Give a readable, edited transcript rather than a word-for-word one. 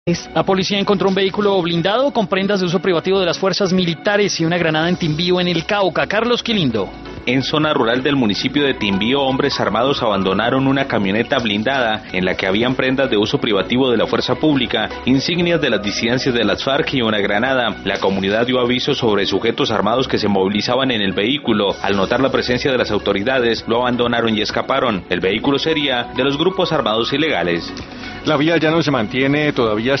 La policía encontró un vehículo blindado con prendas de uso privativo de las fuerzas militares y una granada en Timbío, en el Cauca. Carlos Quilindo. En zona rural del municipio de Timbío, hombres armados abandonaron una camioneta blindada en la que habían prendas de uso privativo de la fuerza pública, insignias de las disidencias de las FARC y una granada. La comunidad dio aviso sobre sujetos armados que se movilizaban en el vehículo. Al notar la presencia de las autoridades, lo abandonaron y escaparon. El vehículo sería de los grupos armados ilegales. La vía ya no se mantiene todavía